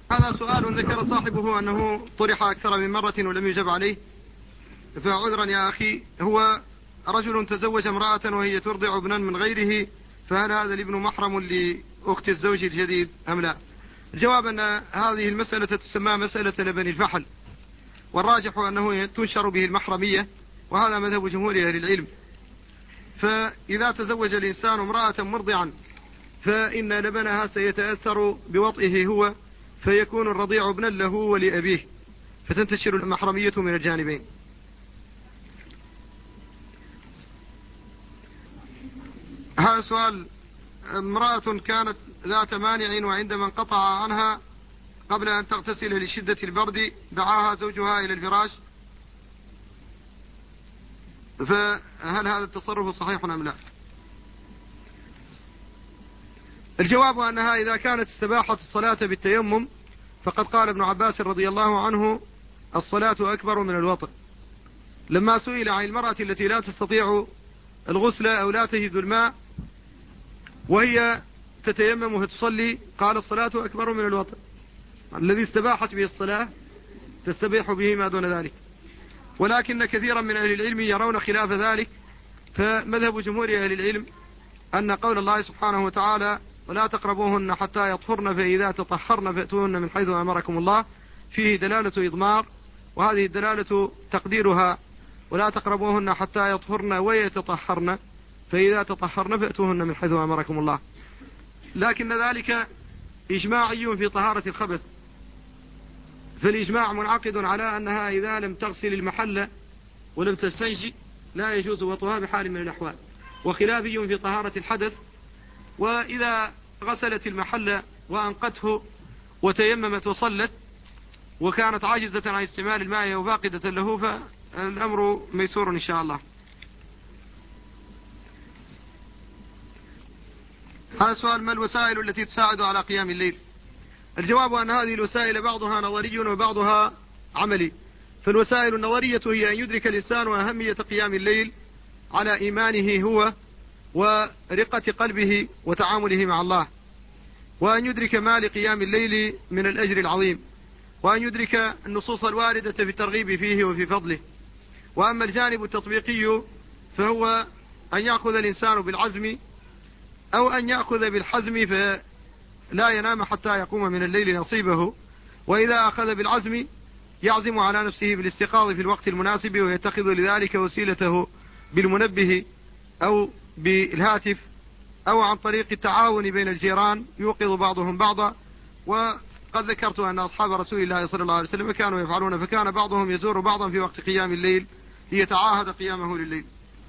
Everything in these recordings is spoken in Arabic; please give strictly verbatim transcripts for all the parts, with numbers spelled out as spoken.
هذا سؤال ذكر صاحبه أنه طرح أكثر من مرة ولم يجب عليه، فعذرا يا أخي. هو رجل تزوج امرأة وهي ترضع ابنا من غيره، فهل هذا الابن محرم لأخت الزوج الجديد أم لا؟ الجواب أن هذه المسألة تسمى مسألة لبن الفحل، والراجح أنه تنشر به المحرمية، وهذا مذهب جمهور أهل العلم. فإذا تزوج الإنسان امرأة مرضعا فإن لبنها سيتأثر بوطئه هو، فيكون الرضيع ابنا له ولأبيه، فتنتشر المحرمية من الجانبين. هذا سؤال: امرأة كانت ذات مانع وعندما انقطع عنها قبل أن تغتسل لشدة البرد دعاها زوجها إلى الفراش، فهل هذا التصرف صحيح أم لا؟ الجواب أنها إذا كانت استباحت الصلاة بالتيمم فقد قال ابن عباس رضي الله عنه: الصلاة أكبر من الوطء. لما سئل عن المرأة التي لا تستطيع الغسل أو لا تجد الماء وهي تتيمم فتصلي، قال: الصلاة أكبر من الوطء. الذي استباحت به الصلاة تستبيح به ما دون ذلك. ولكن كثيرا من أهل العلم يرون خلاف ذلك، فمذهب جمهور أهل العلم أن قول الله سبحانه وتعالى: ولا تقربوهن حتى يطهرن فإذا تطهرن فأتوهن من حيث أمركم الله، فيه دلالة إضمار، وهذه الدلالة تقديرها: ولا تقربوهن حتى يطهرن ويتطهرن فإذا تطهرن فأتوهن من حيث أمركم الله. لكن ذلك إجماعي في طهارة الخبث، فالإجماع منعقد على أنها إذا لم تغسل المحل ولم تستنجي لا يجوز وطئها بحال من الأحوال، وخلافي في طهارة الحدث. وإذا غسلت المحل وأنقته وتيممت وصلت وكانت عاجزة عن استعمال الماء وفاقدة له فالأمر ميسور إن شاء الله. هذا سؤال: ما الوسائل التي تساعد على قيام الليل؟ الجواب أن هذه الوسائل بعضها نظري وبعضها عملي. فالوسائل النظرية هي أن يدرك الإنسان أهمية قيام الليل على إيمانه هو ورقة قلبه وتعامله مع الله، وأن يدرك ما لقيام الليل من الأجر العظيم، وأن يدرك النصوص الواردة في الترغيب فيه وفي فضله. وأما الجانب التطبيقي فهو أن يأخذ الإنسان بالعزم أو أن يأخذ بالحزم فلا ينام حتى يقوم من الليل نصيبه، وإذا أخذ بالعزم يعزم على نفسه بالاستيقاظ في الوقت المناسب، ويتخذ لذلك وسيلته بالمنبه أو بالهاتف أو عن طريق التعاون بين الجيران يوقظ بعضهم بعضا. وقد ذكرت أن أصحاب رسول الله صلى الله عليه وسلم كانوا يفعلون، فكان بعضهم يزور بعضا في وقت قيام الليل ليتعاهد قيامه لليل.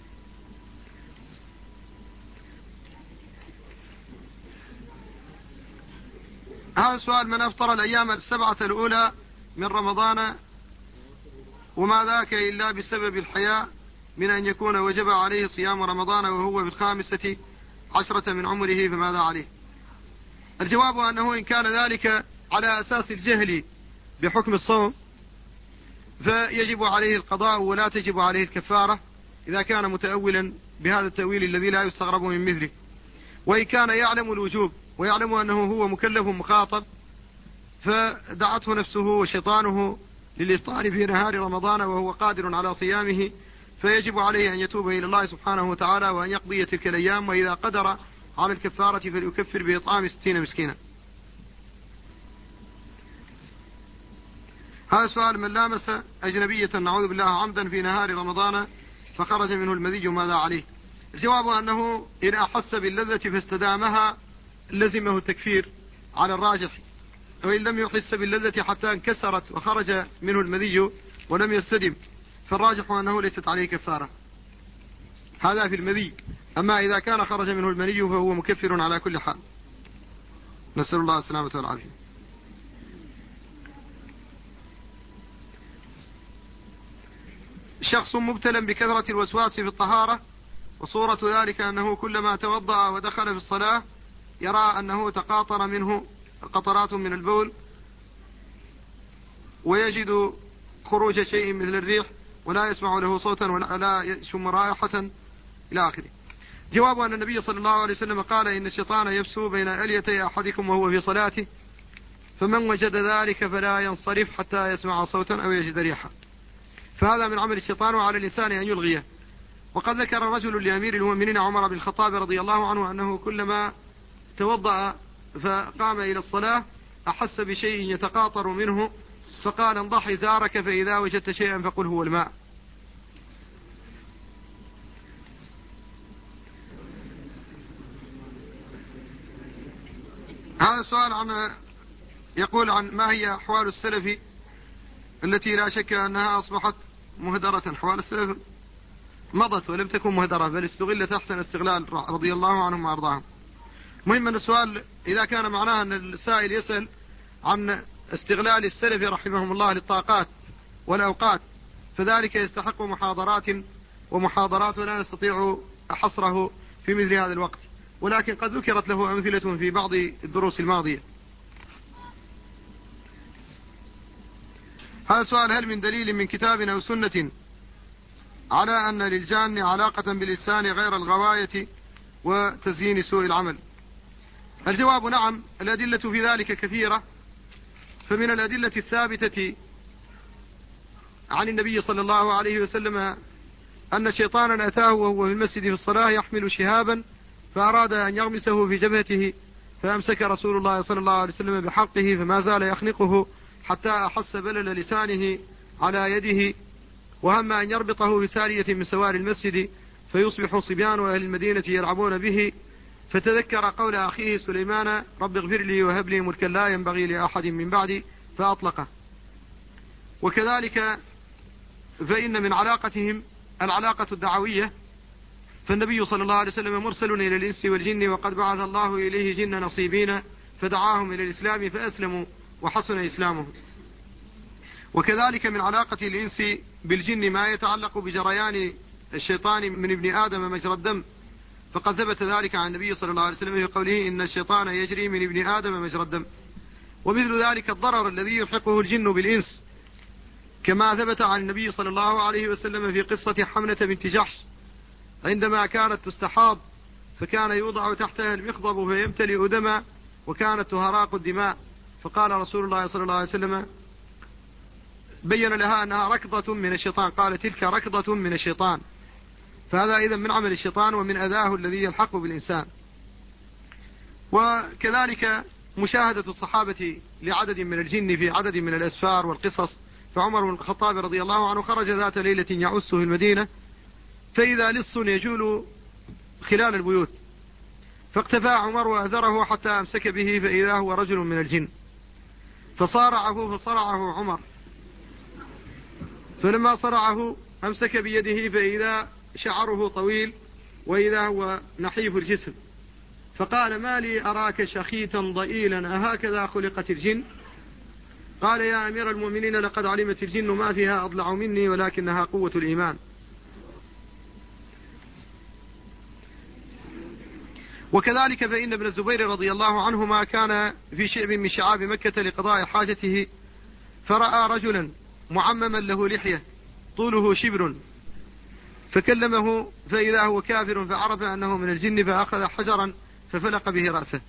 هذا السؤال: من أفطر الأيام السبعة الأولى من رمضان وما ذاك إلا بسبب الحياء من أن يكون وجب عليه صيام رمضان وهو في الخامسة عشرة من عمره، فماذا عليه؟ الجواب أنه إن كان ذلك على أساس الجهل بحكم الصوم فيجب عليه القضاء ولا تجب عليه الكفارة إذا كان متأولا بهذا التأويل الذي لا يستغرب من مثله. وإن كان يعلم الوجوب ويعلم أنه هو مكلف مخاطب فدعته نفسه وشيطانه للإفطار في نهار رمضان وهو قادر على صيامه، فيجب عليه أن يتوب إلى الله سبحانه وتعالى وأن يقضي تلك الأيام، وإذا قدر على الكفارة فليكفر بإطعام ستين مسكينا. هذا سؤال: من لامس أجنبية نعوذ بالله عمدا في نهار رمضان فخرج منه المذي ماذا عليه؟ الجواب أنه إن أحس باللذة فاستدامها لزمه التكفير على الراجح، وإن لم يحس باللذة حتى انكسرت وخرج منه المذي ولم يستدم فالراجح أنه ليست عليه كفارة. هذا في المذي. أما إذا كان خرج منه المني فهو مكفر على كل حال. نسأل الله السلامة والعافية. شخص مبتلى بكثرة الوسواس في الطهارة، وصورة ذلك أنه كلما توضأ ودخل في الصلاة يرى أنه تقاطر منه قطرات من البول ويجد خروج شيء مثل الريح ولا يسمع له صوتا ولا يشم رائحة إلى آخره. جواب أن النبي صلى الله عليه وسلم قال: إن الشيطان يفسو بين أليتي أحدكم وهو في صلاته فمن وجد ذلك فلا ينصرف حتى يسمع صوتا أو يجد ريحا، فهذا من عمل الشيطان، وعلى الإنسان أن يلغيه. وقد ذكر رجل لأمير المؤمنين عمر بن الخطاب رضي الله عنه أنه كلما توضأ فقام إلى الصلاة أحس بشيء يتقاطر منه، فقال انضح إزارك فإذا وجدت شيئا فقل هو الماء. هذا السؤال عن يقول عن ما هي أحوال السلف التي لا شك أنها أصبحت مهدرة. أحوال السلف مضت ولم تكن مهدرة، بل استغلت أحسن استغلال رضي الله عنهم وأرضاهم. مهم أن السؤال إذا كان معناه أن السائل يسأل عن استغلال السلف رحمهم الله للطاقات والأوقات، فذلك يستحق محاضرات، ومحاضرات لا نستطيع حصره في مثل هذا الوقت، ولكن قد ذكرت له أمثلة في بعض الدروس الماضية. هذا سؤال: هل من دليل من كتاب أو سنة على أن للجان علاقة بالإنسان غير الغواية وتزيين سوء العمل؟ الجواب نعم، الأدلة في ذلك كثيرة. فمن الأدلة الثابتة عن النبي صلى الله عليه وسلم أن شيطانا أتاه وهو في المسجد في الصلاة يحمل شهابا فأراد أن يغمسه في جبهته، فأمسك رسول الله صلى الله عليه وسلم بحقه فما زال يخنقه حتى أحس بلل لسانه على يده، وهم أن يربطه بسارية من سوار المسجد فيصبح صبيان أهل المدينة يلعبون به، فتذكر قول أخيه سليمان رب اغفر لي وهب لي ملكا لا ينبغي لأحد من بعدي فأطلقه. وكذلك فإن من علاقتهم العلاقة الدعوية، فالنبي صلى الله عليه وسلم مرسل إلى الإنس والجن، وقد بعث الله إليه جن نصيبين فدعاهم إلى الإسلام فأسلموا وحسن إسلامهم. وكذلك من علاقة الإنس بالجن ما يتعلق بجريان الشيطان من ابن آدم مجرى الدم، فقد ثبت ذلك عن النبي صلى الله عليه وسلم في قوله إن الشيطان يجري من ابن آدم مجرى الدم. ومثل ذلك الضرر الذي يلحقه الجن بالإنس، كما ثبت عن النبي صلى الله عليه وسلم في قصة حمنة بنت جحش عندما كانت تستحاض، فكان يوضع تحتها المخضب فيمتلئ دما، وكانت تهراق الدماء، فقال رسول الله صلى الله عليه وسلم بين لها أنها ركضة من الشيطان، قال تلك ركضة من الشيطان. فهذا إذن من عمل الشيطان ومن أذاه الذي يلحق بالإنسان. وكذلك مشاهدة الصحابة لعدد من الجن في عدد من الأسفار والقصص، فعمر بن الخطاب رضي الله عنه خرج ذات ليلة يعس في المدينة، فإذا لص يجول خلال البيوت، فاقتفى عمر وأذره حتى أمسك به، فإذا هو رجل من الجن، فصارعه فصرعه عمر، فلما صرعه أمسك بيده فإذا شعره طويل وإذا هو نحيف الجسم، فقال ما لي أراك شخيتا ضئيلا أهكذا خلقت الجن؟ قال يا أمير المؤمنين لقد علمت الجن ما فيها أضلع مني ولكنها قوة الإيمان. وكذلك فإن ابن الزبير رضي الله عنهما كان في شعب من شعاب مكة لقضاء حاجته، فرأى رجلا معمما له لحية طوله شبر، فكلمه فإذا هو كافر، فعرف أنه من الجن، فأخذ حجرا ففلق به رأسه.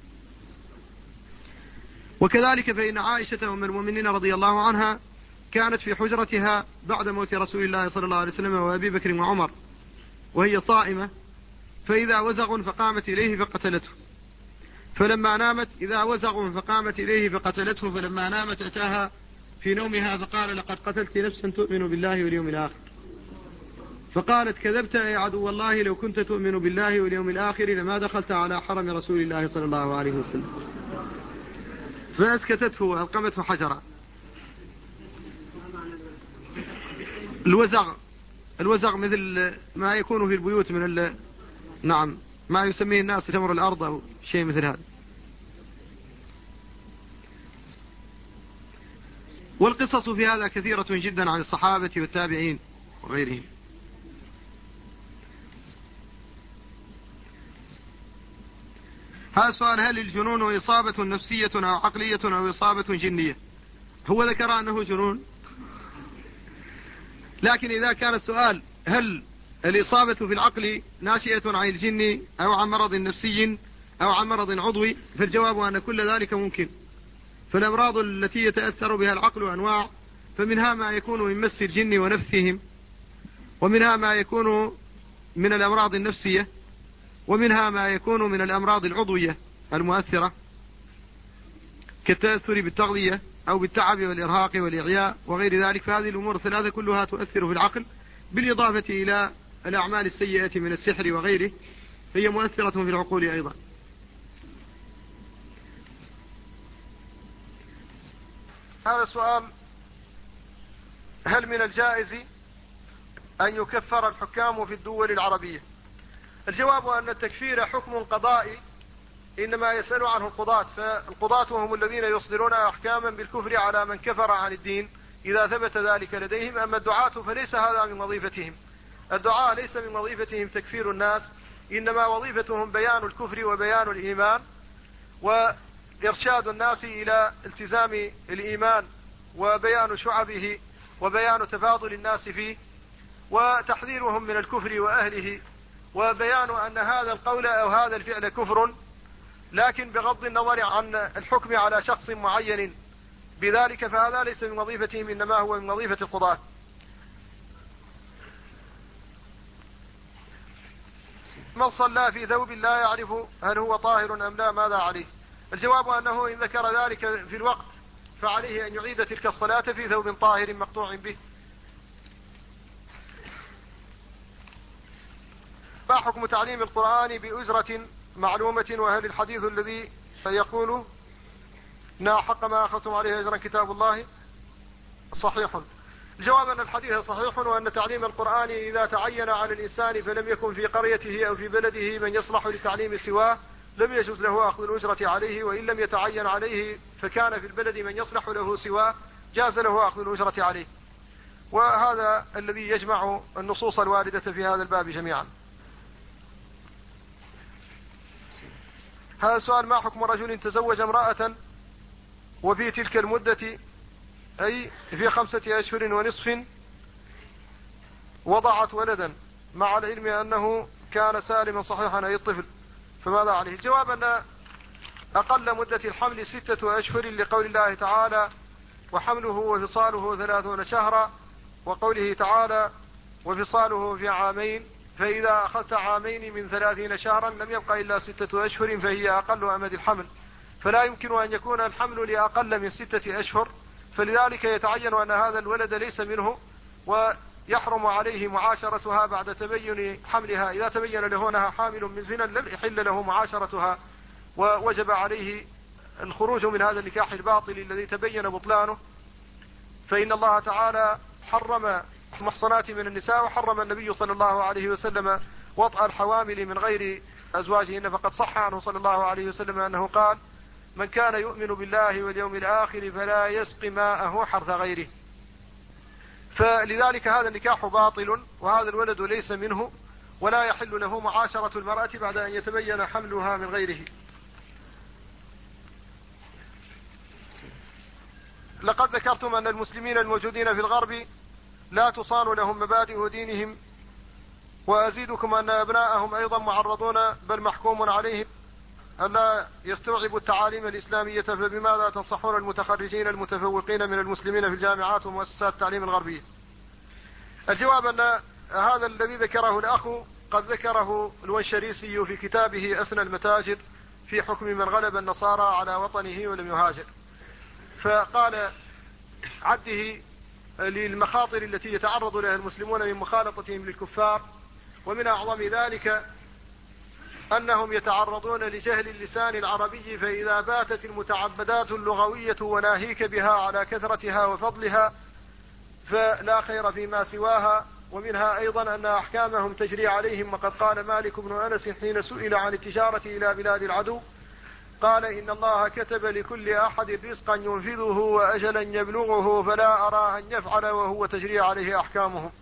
وكذلك فإن عائشة أم المؤمنين رضي الله عنها كانت في حجرتها بعد موت رسول الله صلى الله عليه وسلم وأبي بكر وعمر وهي صائمة، فإذا وزغ فقامت إليه فقتلته، فلما نامت إذا وزغ فقامت إليه فقتلته، فلما نامت أتاها في نومها فقال لقد قتلت نفسا تؤمن بالله واليوم الآخر، فقالت كذبت يا عدو الله، لو كنت تؤمن بالله واليوم الآخر لما دخلت على حرم رسول الله صلى الله عليه وسلم، فأسكتته وألقمته حجرا. الوزغ الوزغ مثل ما يكون في البيوت من ال... نعم ما يسميه الناس تمر الأرض أو شيء مثل هذا. والقصص في هذا كثيرة جدا عن الصحابة والتابعين وغيرهم. هذا السؤال: هل الجنون إصابة نفسية أو عقلية أو إصابة جنية؟ هو ذكر أنه جنون، لكن إذا كان السؤال هل الإصابة في العقل ناشئة عن الجن أو عن مرض نفسي أو عن مرض عضوي، فالجواب أن كل ذلك ممكن، فالأمراض التي يتأثر بها العقل أنواع، فمنها ما يكون من مس الجن ونفثهم، ومنها ما يكون من الأمراض النفسية، ومنها ما يكون من الأمراض العضوية المؤثرة كالتأثر بالتغذية أو بالتعب والإرهاق والإعياء وغير ذلك. فهذه الأمور الثلاثة كلها تؤثر في العقل، بالإضافة إلى الأعمال السيئة من السحر وغيره، هي مؤثرة في العقول أيضا. هذا السؤال: هل من الجائز أن يكفر الحكام في الدول العربية؟ الجواب أن التكفير حكم قضائي إنما يسأل عنه القضاة، فالقضاة هم الذين يصدرون أحكاما بالكفر على من كفر عن الدين إذا ثبت ذلك لديهم. أما الدعاة فليس هذا من وظيفتهم، الدعاة ليس من وظيفتهم تكفير الناس، إنما وظيفتهم بيان الكفر وبيان الإيمان وإرشاد الناس إلى التزام الإيمان وبيان شعبه وبيان تفاضل الناس فيه وتحذيرهم من الكفر وأهله وبيان أن هذا القول أو هذا الفعل كفر، لكن بغض النظر عن الحكم على شخص معين بذلك، فهذا ليس من وظيفتهم، إنما هو من وظيفة القضاة. من صلى في ثوب لا يعرف هل هو طاهر أم لا ماذا عليه؟ الجواب أنه إن ذكر ذلك في الوقت فعليه أن يعيد تلك الصلاة في ثوب طاهر مقطوع به. ما حكم تعليم القرآن بأجرة معلومة؟ وهل الحديث الذي يقول نا حق ما أخذتم عليه أجرا كتاب الله صحيح؟ الجواب أن الحديث صحيح، وأن تعليم القرآن إذا تعين على الإنسان فلم يكن في قريته أو في بلده من يصلح لتعليم سواه لم يجوز له أخذ الأجرة عليه، وإن لم يتعين عليه فكان في البلد من يصلح له سواه جاز له أخذ الأجرة عليه. وهذا الذي يجمع النصوص الواردة في هذا الباب جميعا. هذا السؤال: ما حكم رجل تزوج امرأة وفي تلك المدة أي في خمسة أشهر ونصف وضعت ولدا مع العلم أنه كان سالما صحيحا أي الطفل، فماذا عليه؟ الجواب أن أقل مدة الحمل ستة أشهر لقول الله تعالى: وحمله وفصاله ثلاثون شهرا، وقوله تعالى: وفصاله في عامين، فإذا أخذت عامين من ثلاثين شهرا لم يبقى إلا ستة أشهر، فهي أقل أمد الحمل، فلا يمكن أن يكون الحمل لأقل من ستة أشهر، فلذلك يتعين أن هذا الولد ليس منه ويحرم عليه معاشرتها بعد تبين حملها. إذا تبين له أنها حامل من زنا لم يحل له معاشرتها، ووجب عليه الخروج من هذا النكاح الباطل الذي تبين بطلانه، فإن الله تعالى حرم المحصنات من النساء، وحرم النبي صلى الله عليه وسلم وطأ الحوامل من غير أزواجهن، فقد صح عنه صلى الله عليه وسلم أنه قال: من كان يؤمن بالله واليوم الآخر فلا يسقي ماءه حرث غيره. فلذلك هذا النكاح باطل، وهذا الولد ليس منه، ولا يحل له معاشرة المرأة بعد أن يتبين حملها من غيره. لقد ذكرتم أن المسلمين الموجودين في الغرب لا تصان لهم مبادئ دينهم، وأزيدكم أن أبناءهم أيضا معرضون بل محكوم عليهم ألا يستوعبوا التعاليم الإسلامية، فبماذا تنصحون المتخرجين المتفوقين من المسلمين في الجامعات ومؤسسات التعليم الغربية؟ الجواب أن هذا الذي ذكره الأخ قد ذكره الونشريسي في كتابه أسنى المتاجر في حكم من غلب النصارى على وطنه ولم يهاجر، فقال عده للمخاطر التي يتعرض لها المسلمون من مخالطتهم للكفار، ومن أعظم ذلك أنهم يتعرضون لجهل اللسان العربي، فإذا باتت المتعبدات اللغوية وناهيك بها على كثرتها وفضلها فلا خير فيما سواها. ومنها أيضا أن أحكامهم تجري عليهم، وقد قال مالك بن أنس حين سئل عن التجارة إلى بلاد العدو قال: إن الله كتب لكل أحد رزقا ينفذه وأجلا يبلغه، فلا أرى أن يفعل وهو تجري عليه أحكامهم.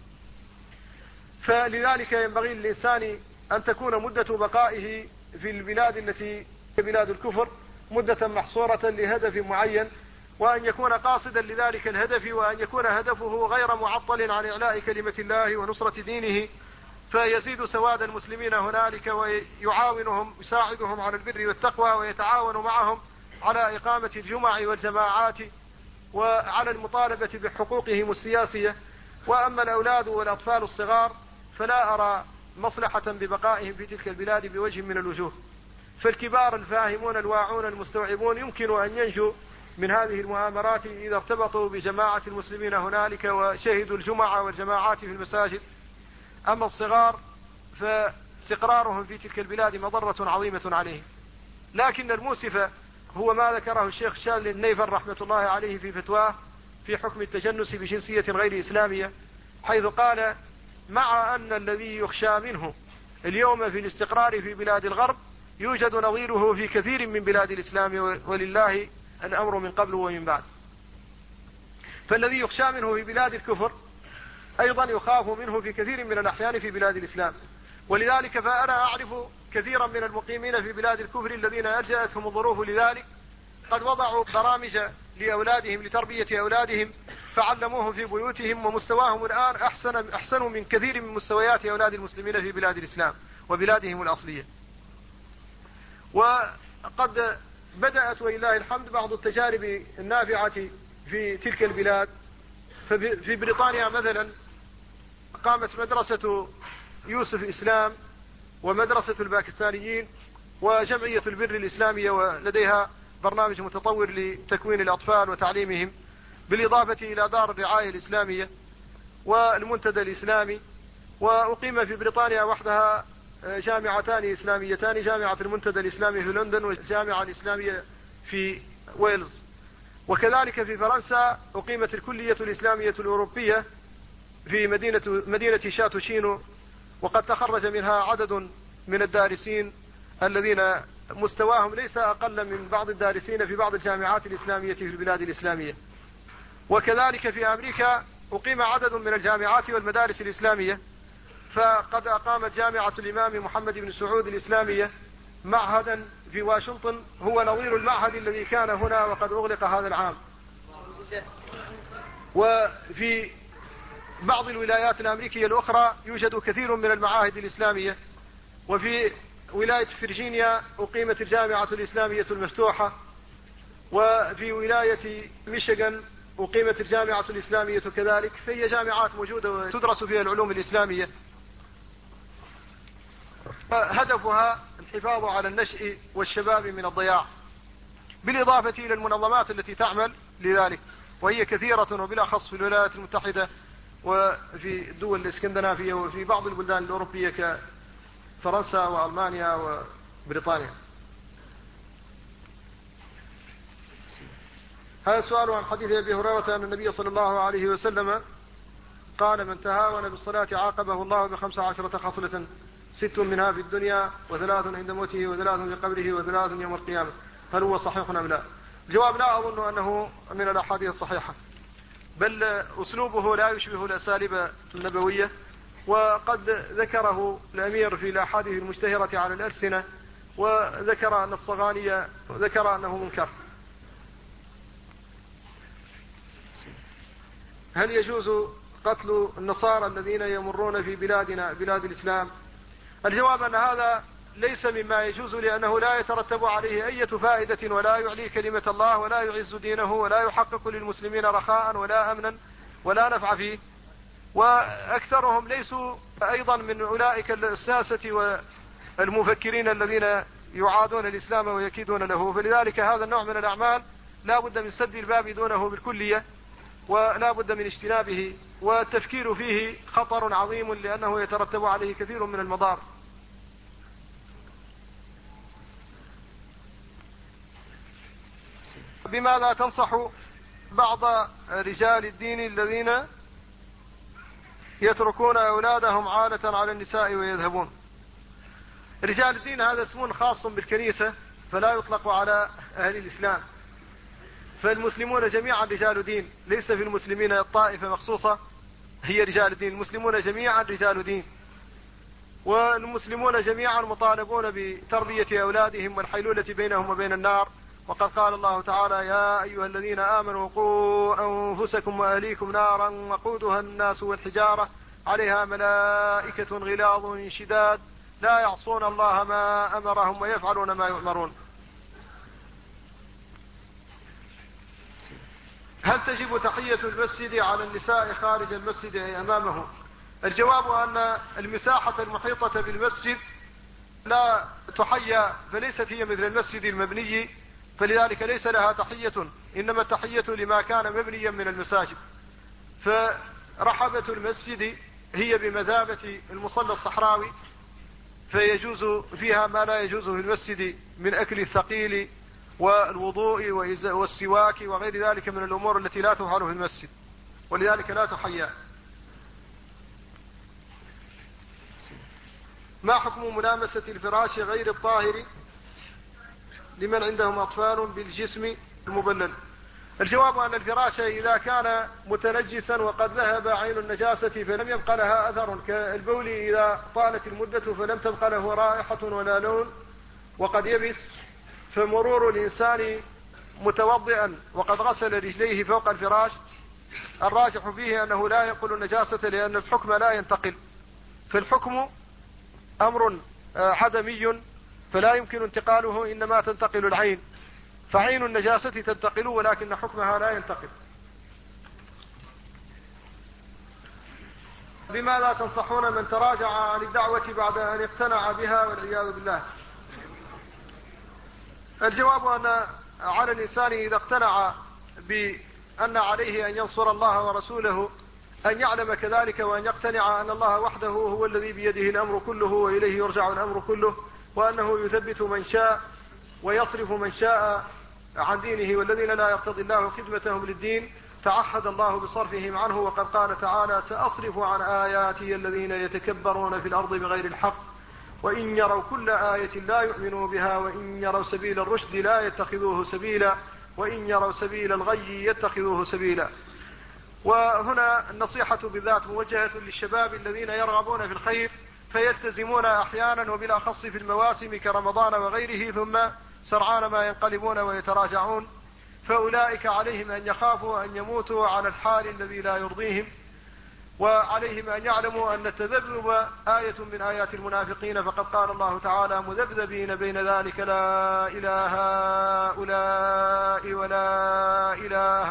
فلذلك ينبغي للإنسان أن تكون مدة بقائه في البلاد التي بلاد الكفر مدة محصورة لهدف معين، وأن يكون قاصدا لذلك الهدف، وأن يكون هدفه غير معطل عن إعلاء كلمة الله ونصرة دينه، فيزيد سواد المسلمين هنالك ويعاونهم يساعدهم على البر والتقوى ويتعاون معهم على إقامة الجمع والجماعات وعلى المطالبة بحقوقهم السياسية. وأما الأولاد والأطفال الصغار فلا أرى مصلحة ببقائهم في تلك البلاد بوجه من الوجوه. فالكبار الفاهمون الواعون المستوعبون يمكن أن ينجوا من هذه المؤامرات إذا ارتبطوا بجماعة المسلمين هنالك وشهدوا الجمعة والجماعات في المساجد. أما الصغار فاستقرارهم في تلك البلاد مضرة عظيمة عليهم. لكن المؤسف هو ما ذكره الشيخ شال النيفر رحمة الله عليه في فتواه في حكم التجنس بجنسية غير إسلامية، حيث قال: مع أن الذي يخشى منه اليوم في الاستقرار في بلاد الغرب يوجد نظيره في كثير من بلاد الإسلام، ولله الأمر من قبل ومن بعد. فالذي يخشى منه في بلاد الكفر أيضا يخاف منه في كثير من الأحيان في بلاد الإسلام. ولذلك فأنا أعرف كثيرا من المقيمين في بلاد الكفر الذين ألجأتهم الظروف لذلك قد وضعوا برامج لأولادهم لتربية أولادهم فعلموهم في بيوتهم، ومستواهم الآن أحسن, أحسن من كثير من مستويات أولاد المسلمين في بلاد الإسلام وبلادهم الأصلية. وقد بدأت ولله الحمد بعض التجارب النافعة في تلك البلاد. ففي بريطانيا مثلا قامت مدرسة يوسف إسلام ومدرسة الباكستانيين وجمعية البر الإسلامية، ولديها برنامج متطور لتكوين الأطفال وتعليمهم، بالإضافة إلى دار الرعاية الإسلامية والمنتدى الإسلامي. وأقيم في بريطانيا وحدها جامعتان إسلاميتان، جامعة المنتدى الإسلامي في لندن والجامعة الإسلامية في ويلز. وكذلك في فرنسا أقيمت الكلية الإسلامية الأوروبية في مدينة, مدينة شاتوشينو، وقد تخرج منها عدد من الدارسين الذين مستواهم ليس أقل من بعض الدارسين في بعض الجامعات الإسلامية في البلاد الإسلامية. وكذلك في أمريكا أقيم عدد من الجامعات والمدارس الإسلامية، فقد أقامت جامعة الإمام محمد بن سعود الإسلامية معهدا في واشنطن هو نظير المعهد الذي كان هنا وقد أغلق هذا العام. وفي بعض الولايات الأمريكية الأخرى يوجد كثير من المعاهد الإسلامية. وفي ولاية فرجينيا أقيمت الجامعة الإسلامية المفتوحة، وفي ولاية ميشيغان أقيمت الجامعة الإسلامية كذلك. فهي جامعات موجودة وتدرس فيها العلوم الإسلامية، هدفها الحفاظ على النشء والشباب من الضياع، بالإضافة إلى المنظمات التي تعمل لذلك، وهي كثيرة وبالأخص في الولايات المتحدة وفي الدول الإسكندنافية وفي بعض البلدان الأوروبية كفرنسا وألمانيا وبريطانيا. هذا السؤال عن حديث أبي هريرة أن النبي صلى الله عليه وسلم قال: من تهاون بالصلاة عاقبه الله بخمس عشرة خصلة، ست منها في الدنيا وثلاث عند موته وثلاث في قبره وثلاث يوم القيامة. هل هو صحيح أم لا؟ الجواب: لا أظن أنه من الأحاديث الصحيحة، بل أسلوبه لا يشبه الأساليب النبوية، وقد ذكره الأمير في الأحاديث المشتهرة على الألسنة، وذكر أن الصغاني ذكر أنه منكر. هل يجوز قتل النصارى الذين يمرون في بلادنا بلاد الإسلام؟ الجواب أن هذا ليس مما يجوز، لأنه لا يترتب عليه أي فائدة، ولا يعلي كلمة الله، ولا يعز دينه، ولا يحقق للمسلمين رخاء ولا أمنا ولا نفع فيه. وأكثرهم ليسوا أيضا من أولئك الساسة والمفكرين الذين يعادون الإسلام ويكيدون له. فلذلك هذا النوع من الأعمال لا بد من سد الباب دونه بالكلية، ولا بد من اجتنابه، والتفكير فيه خطر عظيم لأنه يترتب عليه كثير من المضار. بماذا تنصح بعض رجال الدين الذين يتركون أولادهم عالة على النساء ويذهبون؟ رجال الدين هذا اسم خاص بالكنيسة، فلا يطلق على أهل الإسلام، فالمسلمون جميعا رجال دين، ليس في المسلمين الطائفة مخصوصة هي رجال الدين، المسلمون جميعا رجال دين، والمسلمون جميعا مطالبون بتربية أولادهم والحيلولة بينهم وبين النار. وقد قال الله تعالى: يا أيها الذين آمنوا قوا أنفسكم وأهليكم نارا وقودها الناس والحجارة عليها ملائكة غلاظ شداد لا يعصون الله ما أمرهم ويفعلون ما يؤمرون. هل تجب تحية المسجد على النساء خارج المسجد أي أمامه؟ الجواب أن المساحة المحيطة بالمسجد لا تحيى، فليست هي مثل المسجد المبني، فلذلك ليس لها تحية، إنما التحية لما كان مبنيا من المساجد. فرحبة المسجد هي بمثابة المصلى الصحراوي، فيجوز فيها ما لا يجوز في المسجد من أكل الثقيل والوضوء والسواك وغير ذلك من الأمور التي لا تفعل في المسجد، ولذلك لا تحيى. ما حكم ملامسة الفراش غير الطاهر لمن عندهم أطفال بالجسم المبلل؟ الجواب أن الفراش إذا كان متنجسا وقد ذهب عين النجاسة فلم يبقى لها أثر، كالبول إذا طالت المدة فلم تبقى له رائحة ولا لون وقد يبس، فمرور الإنسان متوضئا وقد غسل رجليه فوق الفراش الراجح فيه أنه لا ينقل النجاسة، لأن الحكم لا ينتقل، فالحكم أمر عدمي فلا يمكن انتقاله، إنما تنتقل العين، فعين النجاسة تنتقل ولكن حكمها لا ينتقل. بماذا تنصحون من تراجع عن الدعوة بعد أن اقتنع بها والعياذ بالله؟ الجواب أن على الإنسان إذا اقتنع بأن عليه أن ينصر الله ورسوله أن يعلم كذلك وأن يقتنع أن الله وحده هو الذي بيده الأمر كله وإليه يرجع الأمر كله، وأنه يثبت من شاء ويصرف من شاء عن دينه، والذين لا يرتضي الله خدمتهم للدين تعهد الله بصرفهم عنه، وقد قال تعالى: سأصرف عن آياتي الذين يتكبرون في الأرض بغير الحق وإن يروا كل آية لا يؤمنوا بها وإن يروا سبيل الرشد لا يتخذوه سبيلا وإن يروا سبيل الغي يتخذوه سبيلا. وهنا النصيحة بالذات موجهة للشباب الذين يرغبون في الخير فيلتزمون أحيانا وبالأخص في المواسم كرمضان وغيره، ثم سرعان ما ينقلبون ويتراجعون، فأولئك عليهم أن يخافوا أن يموتوا على الحال الذي لا يرضيهم، وعليهم أن يعلموا أن التذبذب آية من آيات المنافقين، فقد قال الله تعالى: مذبذبين بين ذلك لا إله هؤلاء ولا إله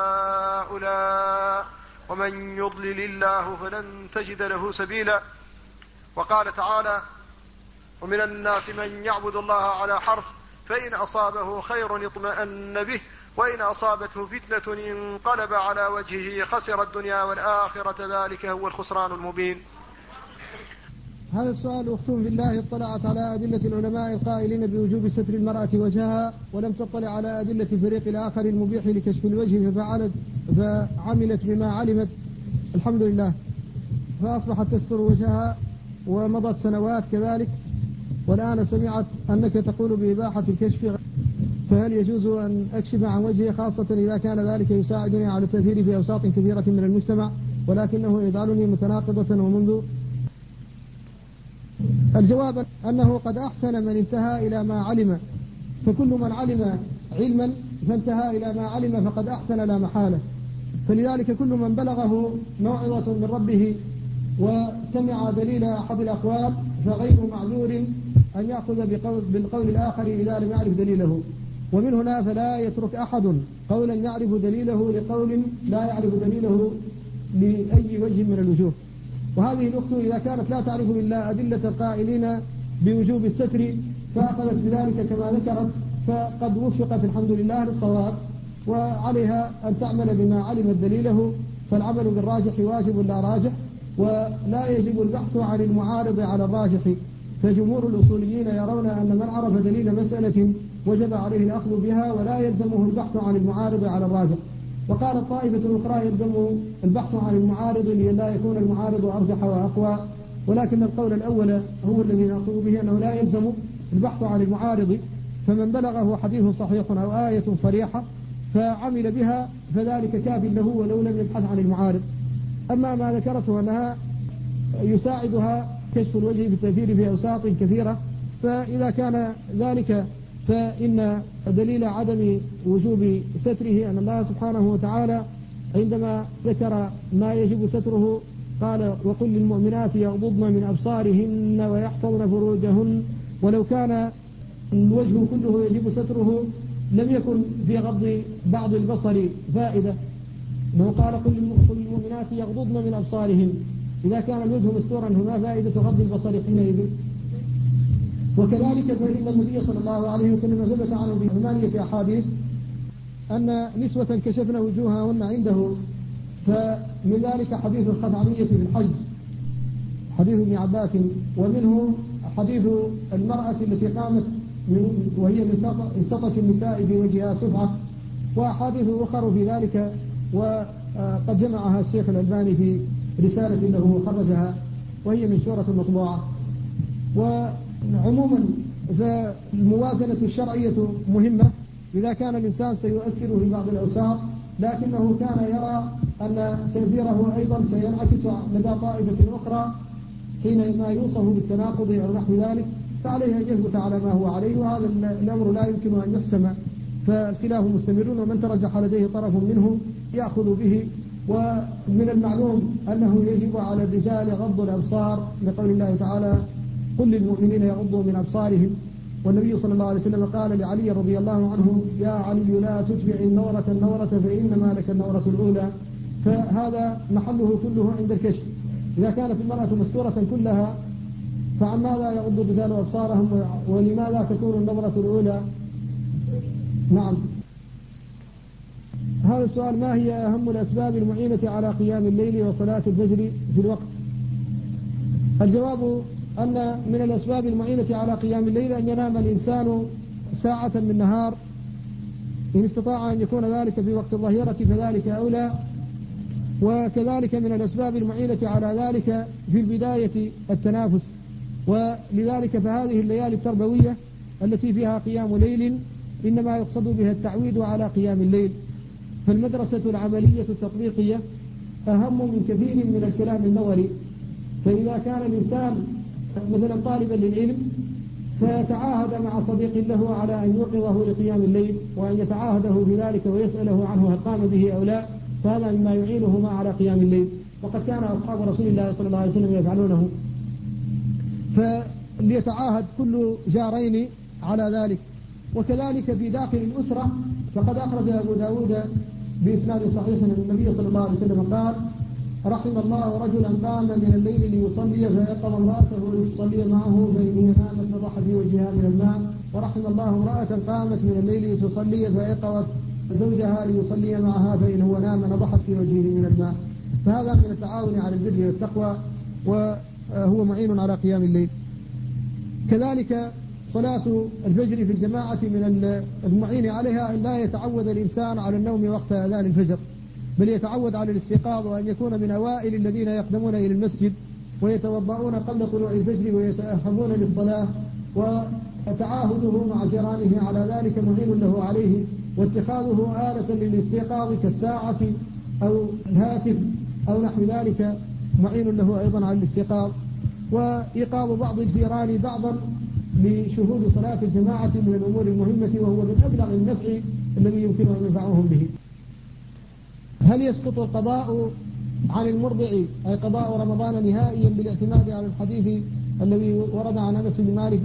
هؤلاء ومن يضلل الله فلن تجد له سبيلا. وقال تعالى: ومن الناس من يعبد الله على حرف فإن أصابه خير اطمأن به وإن أصابته فتنة انقلب على وجهه خسر الدنيا والآخرة ذلك هو الخسران المبين. هذا السؤال أختم في الله اطلعت على أدلة العلماء القائلين بوجوب ستر المرأة وجهها ولم تطلع على أدلة الفريق الآخر المبيح لكشف الوجه ففعلت فعملت بما علمت، الحمد لله، فأصبحت تستر وجهها ومضت سنوات كذلك، والآن سمعت أنك تقول بإباحة الكشف، فهل يجوز أن أكشف عن وجهي خاصة إذا كان ذلك يساعدني على التأثير في أوساط كثيرة من المجتمع ولكنه يجعلني متناقضة ومنذ؟ الجواب أنه قد أحسن من انتهى إلى ما علم، فكل من علم علما فانتهى إلى ما علم فقد أحسن لا محالة، فلذلك كل من بلغه موعظة من ربه وسمع دليل أحد الأقوال فغير معذور أن يأخذ بقول بالقول الآخر إذا لم يعرف دليله، ومن هنا فلا يترك أحد قولا يعرف دليله لقول لا يعرف دليله لأي وجه من الوجوه. وهذه الأخت إذا كانت لا تعرف إلا أدلة القائلين بوجوب الستر فأخذت بذلك كما ذكرت فقد وفقت الحمد لله للصواب، وعليها أن تعمل بما علمت دليله، فالعمل بالراجح واجب لا راجح، ولا يجب البحث عن المعارض على الراجح، فجمهور الأصوليين يرون أن من عرف دليل مسألة وجب عليه الأخذ بها ولا يلزمه البحث عن المعارض على الراجح. وقال الطائفة الأخرى يلزمه البحث عن المعارض لئلا يكون المعارض أرجح وأقوى، ولكن القول الأول هو الذي نأخذ به أنه لا يلزم البحث عن المعارض، فمن بلغه حديث صحيح أو آية صريحة فعمل بها فذلك كاف له ولو لم يبحث عن المعارض. أما ما ذكرته أنها يساعدها كشف الوجه بالتأثير في أوساط كثيرة، فإذا كان ذلك فإن دليل عدم وجوب ستره أن الله سبحانه وتعالى عندما ذكر ما يجب ستره قال: وقل للمؤمنات يغضضن من أبصارهن ويحفظن فروجهن، ولو كان الوجه كله يجب ستره لم يكن في غض بعض البصر فائدة، أنه قال قل للمؤمنات يغضضن من أبصارهن، إذا كان الوجه مستورا فما فائدة غض البصر حينئذ؟ وكذلك فإن النبي صلى الله عليه وسلم ثبت عنه بثمانية أحاديث أن نسوة كشفن وجوههن عنده، فمن ذلك حديث الخثعمية في الحج حديث ابن عباس، ومنه حديث المرأة التي قامت وهي من سطة النساء في وجهها سفعة، وأحاديث أخر في ذلك، وقد جمعها الشيخ الألباني في رسالة له خرجها وهي من سورة المطبوعة. وعموما فالموازنة الشرعية مهمة إذا كان الإنسان سيؤثر في بعض الأوساط، لكنه كان يرى أن تأثيره أيضا سينعكس لدى طائفة أخرى حينما يوصف بالتناقض أو نحو ذلك، فعليه أن يثبت على ما هو عليه، وهذا الأمر لا يمكن أن يحسم، فالخلاف مستمر، ومن ترجح لديه طرف منه يأخذ به. ومن المعلوم أنه يجب على الرجال غض الأبصار لقول الله تعالى قل للمؤمنين يغضوا من أبصارهم، والنبي صلى الله عليه وسلم قال لعلي رضي الله عنه يا علي لا تتبع النورة النورة فإنما لك النورة الأولى، فهذا محله كله عند الكشف. إذا كانت المرأة مستورة كلها فعن ماذا يغض الرجال أبصارهم، ولماذا تكون النظرة الأولى؟ نعم. هذا السؤال: ما هي أهم الأسباب المعينة على قيام الليل وصلاة الفجر في الوقت؟ الجواب أن من الأسباب المعينة على قيام الليل أن ينام الإنسان ساعة من نهار، إن استطاع أن يكون ذلك في وقت الظهيرة فذلك أولى. وكذلك من الأسباب المعينة على ذلك في البداية التنافس، ولذلك فهذه الليالي التربوية التي فيها قيام ليل إنما يقصد بها التعويد على قيام الليل، فالمدرسة العملية التطبيقية أهم من كثير من الكلام النظري. فإذا كان الإنسان مثلا طالبا للعلم فيتعاهد مع صديق له على أن يوقظه لقيام الليل وأن يتعاهده بذلك ويسأله عنه هل قام به أو لا، فهذا مما يعينهما على قيام الليل، وقد كان أصحاب رسول الله صلى الله عليه وسلم يفعلونه. فليتعاهد كل جارين على ذلك. وكذلك في داخل الأسرة فقد أخرج أبو داود بإسناد صحيح أن النبي صلى الله عليه وسلم قال: رحم الله رجلا قام من الليل ليصلي فيقظ امرأته لتصلي معه فإن نامت نضح في وجهها من الماء، ورحم الله امرأة قامت من الليل لتصلي فيقظت زوجها ليصلي معها فإن هو نام نضحت في وجهه من الماء. فهذا من التعاون على البر والتقوى، وهو معين على قيام الليل. كذلك صلاة الفجر في الجماعة من المعين عليها أن لا يتعود الإنسان على النوم وقت أذان الفجر، بل يتعود على الاستيقاظ، وأن يكون من أوائل الذين يقدمون إلى المسجد ويتوضؤون قبل طلوع الفجر ويتأهبون للصلاة، وتعاهده مع جيرانه على ذلك معين له عليه، واتخاذه آلة للاستيقاظ كالساعة أو الهاتف أو نحو ذلك معين له أيضا على الاستيقاظ. وإيقاظ بعض الجيران بعضا لشهود صلاة الجماعة من الأمور المهمة، وهو من أبلغ النفع الذي يمكن أن ينفعهم به. هل يسقط القضاء عن المرضع أي قضاء رمضان نهائيا بالاعتماد على الحديث الذي ورد عن أنس بن مالك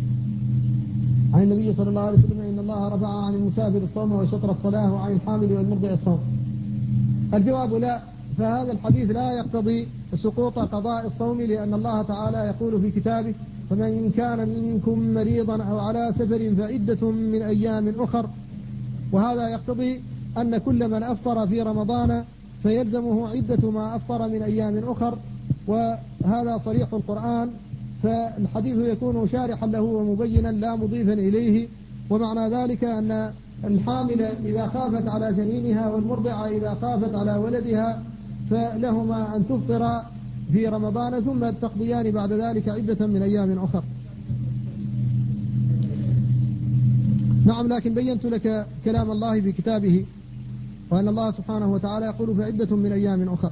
عن النبي صلى الله عليه وسلم إن الله رفع عن المسافر الصوم وشطر الصلاة وعن الحامل والمرضع الصوم؟ الجواب لا، فهذا الحديث لا يقتضي سقوط قضاء الصوم، لأن الله تعالى يقول في كتابه: فمن كان منكم مريضا أو على سفر فعدة من أيام أخر. وهذا يقتضي أن كل من أفطر في رمضان فيلزمه عدة ما أفطر من أيام أخر، وهذا صريح القرآن، فالحديث يكون شارحا له ومبينا لا مضيفا إليه. ومعنى ذلك أن الحامل إذا خافت على جنينها والمرضعة إذا خافت على ولدها فلهما أن تفطر في رمضان ثم تقضيان بعد ذلك عدة من أيام أخر. نعم، لكن بينت لك كلام الله في كتابه، وأن الله سبحانه وتعالى يقول فعدة من أيام أخر.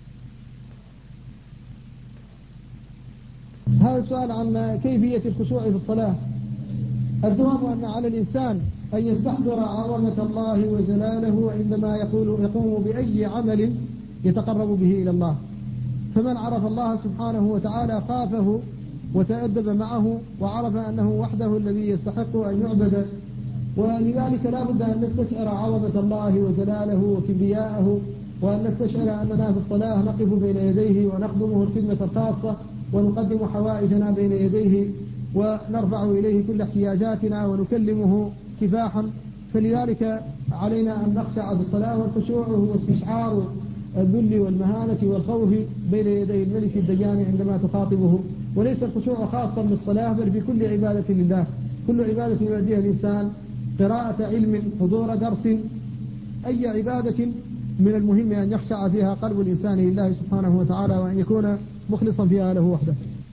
هذا السؤال عن كيفية الخشوع في الصلاة. الجواب أن على الإنسان أن يستحضر عظمة الله وجلاله عندما يقول يقوم بأي عمل يتقرب به إلى الله. فمن عرف الله سبحانه وتعالى خافه وتأدب معه وعرف أنه وحده الذي يستحق أن يعبد، ولذلك لا بد أن نستشعر عظمة الله وجلاله وكبرياءه وأن نستشعر أننا في الصلاة نقف بين يديه ونخدمه الخدمة الخاصة ونقدم حوائجنا بين يديه ونرفع إليه كل احتياجاتنا ونكلمه كفاحا. فلذلك علينا أن نخشع بالصلاة، والخشوع هو استشعار الذل والمهانة والخوف بين يدي الملك الديان عندما تخاطبه، وليس الخشوع خاصا بالصلاة بل في كل عبادة لله. كل عبادة يؤديها الإنسان، قراءة علم، حضور درس، أي عبادة من المهم أن يخشع فيها قلب الإنسان لله سبحانه وتعالى، وأن يكون مخلصا فيها له وحده.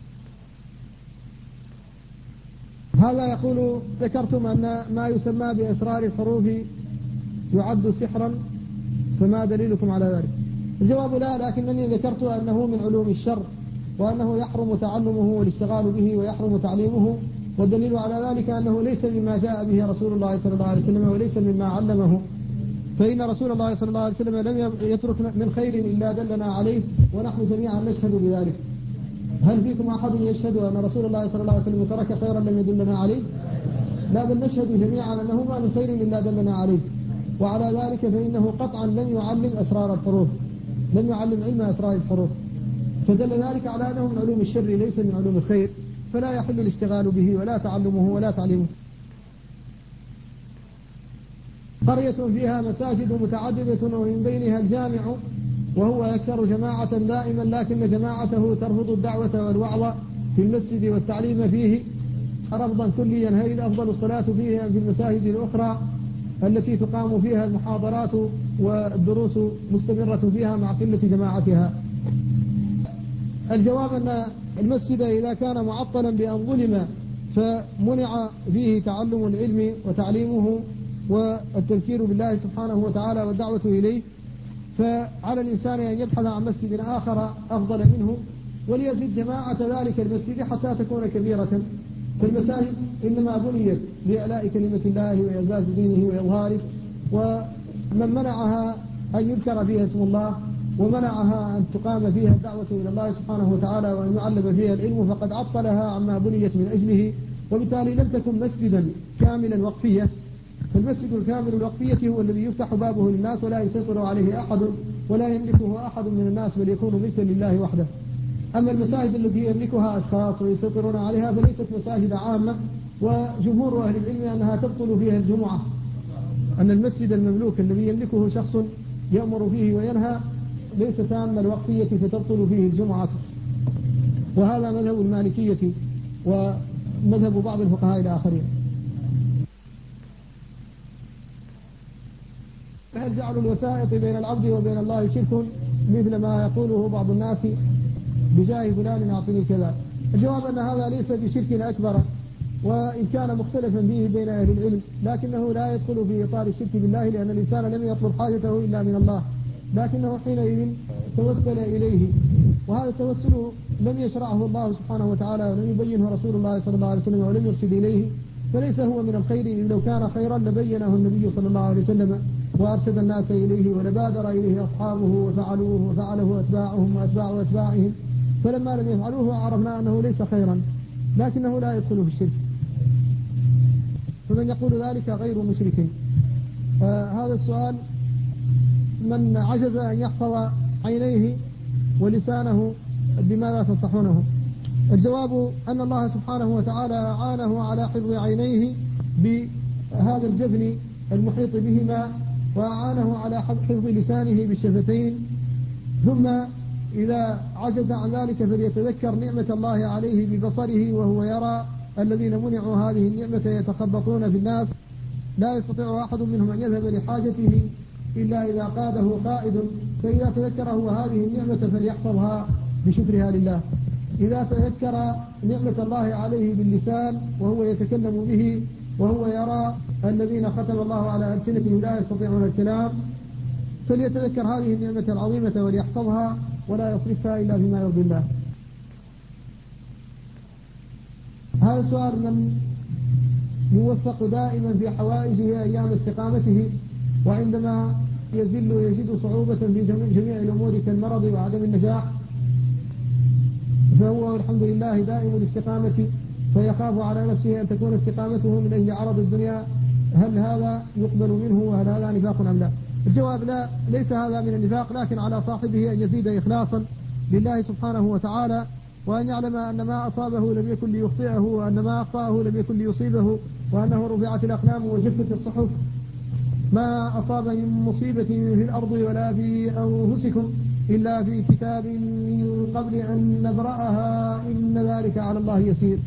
هذا يقول: ذكرتم أن ما يسمى بأسرار الحروف يعد سحرا، فما دليلكم على ذلك؟ الجواب: لا، لكنني ذكرت أنه من علوم الشر، وأنه يحرم تعلمه والاشتغال به ويحرم تعليمه، والدليل على ذلك أنه ليس مما جاء به رسول الله صلى الله عليه وسلم وليس مما علمه، فإن رسول الله صلى الله عليه وسلم لم يترك من خير إلا دلنا عليه، ونحن جميعا نشهد بذلك. هل فيكم أحد يشهد أن رسول الله صلى الله عليه وسلم ترك خيرا لم يدلنا عليه؟ لا، بل نشهد جميعا أنه ما من خير إلا دلنا عليه. وعلى ذلك فإنه قطعا لم يعلم أسرار الحروف، لم يعلم علم أسرار الحروف، فدل ذلك على أنه من علوم الشر ليس من علوم الخير، فلا يحل الاشتغال به ولا تعلمه ولا تعليمه. قرية فيها مساجد متعددة ومن بينها الجامع، وهو أكثر جماعة دائما، لكن جماعته ترفض الدعوة والوعظ في المسجد والتعليم فيه رفضا كليا، هل الأفضل الصلاة فيه أم في المساجد الأخرى التي تقام فيها المحاضرات والدروس مستمرة فيها مع قلة جماعتها؟ الجواب أن المسجد إذا كان معطلا بأن ظلم فمنع فيه تعلم العلم وتعليمه والتذكير بالله سبحانه وتعالى والدعوة إليه، فعلى الإنسان أن يبحث عن مسجد آخر أفضل منه وليزيد جماعة ذلك المسجد حتى تكون كبيرة. فالمساجد إنما بنيت لإعلاء كلمة الله وإعزاز دينه وإظهاره، ومن منعها أن يذكر فيها اسم الله ومنعها أن تقام فيها الدعوة إلى الله سبحانه وتعالى وأن يعلم فيها العلم فقد عطلها عما بنيت من أجله، وبالتالي لم تكن مسجدا كاملا وقفية. فالمسجد الكامل الوقفية هو الذي يفتح بابه للناس ولا يسيطر عليه أحد ولا يملكه أحد من الناس بل يكون ملكا لله وحده. أما المساجد التي يملكها أشخاص ويسيطرون عليها فليست مساجد عامة، وجمهور أهل العلم أنها تبطل فيها الجمعة، أن المسجد المملوك الذي يملكه شخص يأمر فيه وينهى ليس تام الوقفية فتبطل فيه الجمعة، وهذا مذهب المالكية ومذهب بعض الفقهاء الآخرين. فهل جعل الوسائط بين العبد وبين الله شرك مثل ما يقوله بعض الناس بجاه فلان أعطني كذا؟ الجواب أن هذا ليس بشرك أكبر، وإن كان مختلفا فيه بين أهل العلم، لكنه لا يدخل في إطار الشرك بالله، لأن الإنسان لم يطلب حاجته إلا من الله، لكنه حينئذ توسل إليه، وهذا التوسل لم يشرعه الله سبحانه وتعالى ولم يبينه رسول الله صلى الله عليه وسلم ولم يرشد إليه، فليس هو من الخير. لو كان خيرا لبينه النبي صلى الله عليه وسلم وأرشد الناس إليه ولبادر إليه أصحابه وفعلوه وفعله أتباعهم وأتباع أتباعهم، فلما لم يفعلوه عرفنا أنه ليس خيرا، لكنه لا يدخل في الشرك، فمن يقول ذلك غير مشرك. آه هذا السؤال: من عجز أن يحفظ عينيه ولسانه بماذا تنصحونه؟ الجواب أن الله سبحانه وتعالى أعانه على حفظ عينيه بهذا الجفن المحيط بهما، وأعانه على حفظ لسانه بالشفتين، ثم إذا عجز عن ذلك فليتذكر نعمة الله عليه ببصره، وهو يرى الذين منعوا هذه النعمة يتخبطون في الناس، لا يستطيع أحد منهم أن يذهب لحاجته إلا إذا قاده قائد، فإذا تذكر هو هذه النعمة فليحفظها بشكرها لله. إذا تذكر نعمة الله عليه باللسان وهو يتكلم به وهو يرى الذين ختم الله على ألسنتهم لا يستطيعون الكلام، فليتذكر هذه النعمة العظيمة وليحفظها ولا يصرفها إلا فيما يرضي الله. هذا السؤال: من يوفق دائما في حوائجه أيام استقامته، وعندما يزل يجد صعوبة في جميع الأمور كالمرض وعدم النجاح، فهو الحمد لله دائم الاستقامة، فيخاف على نفسه أن تكون استقامته من أجل عرض الدنيا، هل هذا يقبل منه وهل هذا نفاق أم لا؟ الجواب لا، ليس هذا من النفاق، لكن على صاحبه أن يزيد إخلاصا لله سبحانه وتعالى، وأن يعلم أن ما أصابه لم يكن ليخطئه، وأن ما أخطأه لم يكن ليصيبه، وأنه رفعت الأقلام وجفت الصحف، ما أصاب من مصيبة في الأرض ولا في أنفسكم إلا في كتاب من قبل أن نبرأها إن ذلك على الله يسير.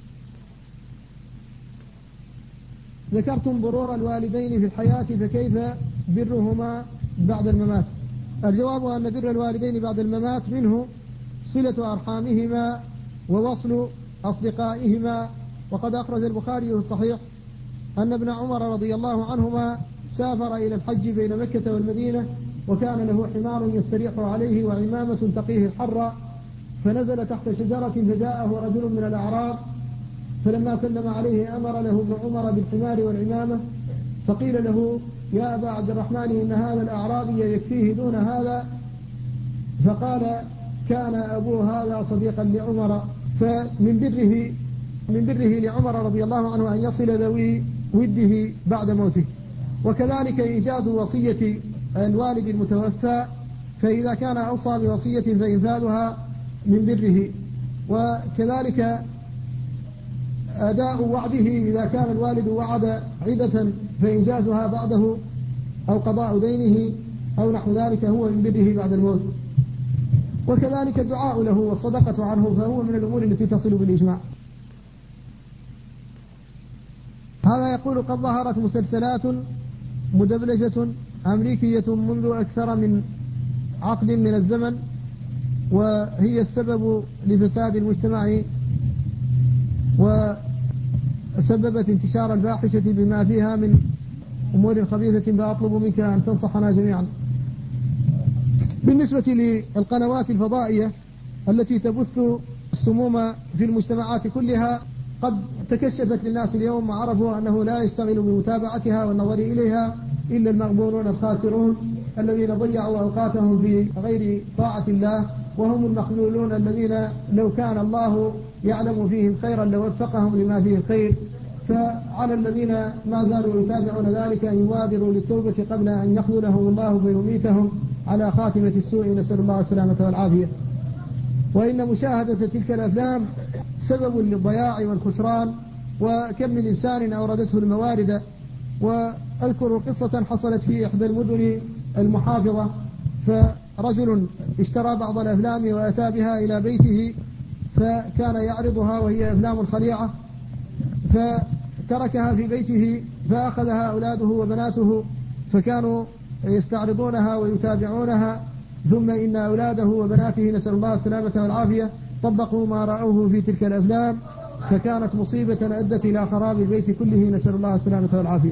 ذكرتم برور الوالدين في الحياة، فكيف برهما بعد الممات؟ الجواب أن بر الوالدين بعد الممات منه صلة أرحامهما ووصل أصدقائهما. وقد أخرج البخاري في الصحيح أن ابن عمر رضي الله عنهما سافر إلى الحج بين مكة والمدينة، وكان له حمار يستريح عليه وعمامة تقيه الحر، فنزل تحت شجرة فجاءه رجل من الأعراب، فلما سلم عليه أمر له ابن عمر بالحمار والعمامة، فقيل له يا أبا عبد الرحمن إن هذا الأعرابي يكفيه دون هذا، فقال كان أبو هذا صديقا لعمر. فمن بره من بره لعمر رضي الله عنه أن يصل ذوي وده بعد موته. وكذلك إيجاز وصية الوالد المتوفى، فإذا كان أوصى بوصية فإنفاذها من بره. وكذلك أداء وعده، إذا كان الوالد وعد عدة فإنجازها بعده، أو قضاء دينه أو نحو ذلك هو من بره بعد الموت. وكذلك الدعاء له والصدقة عنه، فهو من الأمور التي تصل بالإجماع. هذا يقول قد ظهرت مسلسلات مدبلجة أمريكية منذ أكثر من عقد من الزمن، وهي السبب لفساد المجتمع وسببت انتشار الفاحشة بما فيها من أمور خبيثة، فأطلب منك أن تنصحنا جميعا. بالنسبة للقنوات الفضائية التي تبث السموم في المجتمعات كلها، قد تكشفت للناس اليوم وعرفوا أنه لا يشتغل بمتابعتها والنظر إليها إلا المغبونون الخاسرون الذين ضيعوا أوقاتهم في غير طاعة الله، وهم المخذولون الذين لو كان الله يعلم فيهم خيرا لوفقهم لما فيه الخير. فعلى الذين ما زالوا يتابعون ذلك أن يبادروا للتوبة قبل أن يخذلهم الله فيميتهم على خاتمة السوء، نسأل الله السلامة والعافية. وإن مشاهدة تلك الأفلام سبب للضياع والخسران، وكم من إنسان أوردته الموارد. وأذكر قصة حصلت في إحدى المدن المحافظة، فرجل اشترى بعض الأفلام وأتى بها إلى بيته، فكان يعرضها وهي أفلام خليعة، فتركها في بيته، فأخذها أولاده وبناته فكانوا يستعرضونها ويتابعونها. ثم إن أولاده وبناته نسأل الله السلامة والعافية طبقوا ما رأوه في تلك الأفلام، فكانت مصيبة أدت إلى خراب البيت كله، نسأل الله السلامة والعافية.